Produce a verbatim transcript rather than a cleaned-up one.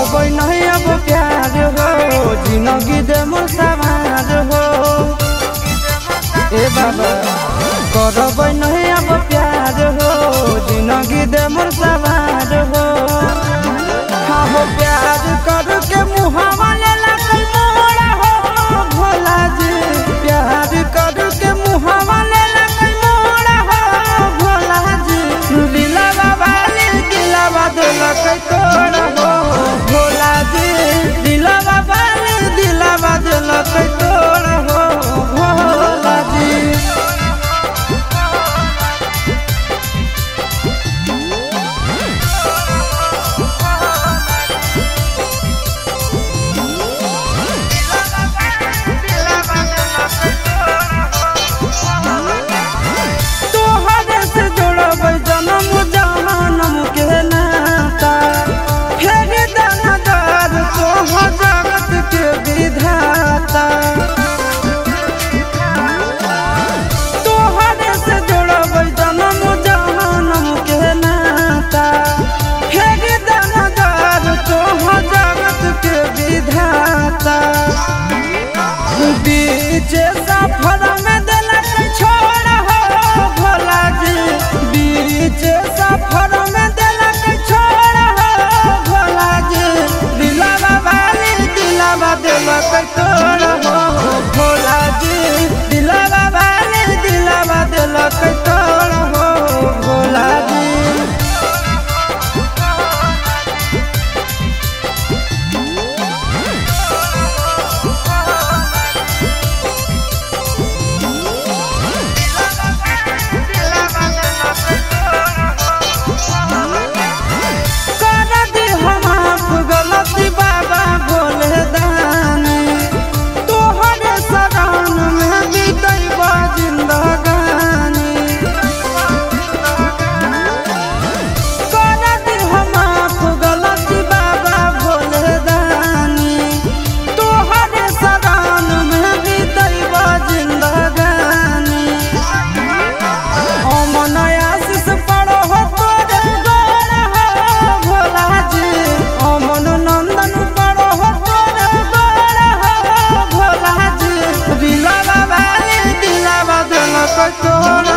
करबै नहीं अब प्यार हो जिंदगी दे मोर सवार हो ए बाबा करबै नहीं अब प्यार हो जिंदगी दे मोर सवार हो हाँ हो प्यार कर के मुहावा ले लगल मोरा हो भोला जी प्यार कर के मुहावा ले लगल मोरा हो भोला जी दिला बाबा ले दिला बदल के तोड़ा हो भोला जी दिला बाबा ले दिला बदल के तोड़ा हो भोला जी बीच सफर में दिलक छोड़ हो भोला जी बीच सफर में दिलक छोड़ हो भोला जी दिला बाबा दिला दिलक तोड़ हो भोला जी दिला बाबा दिला दिलक तोड़ हो भोला जी Todo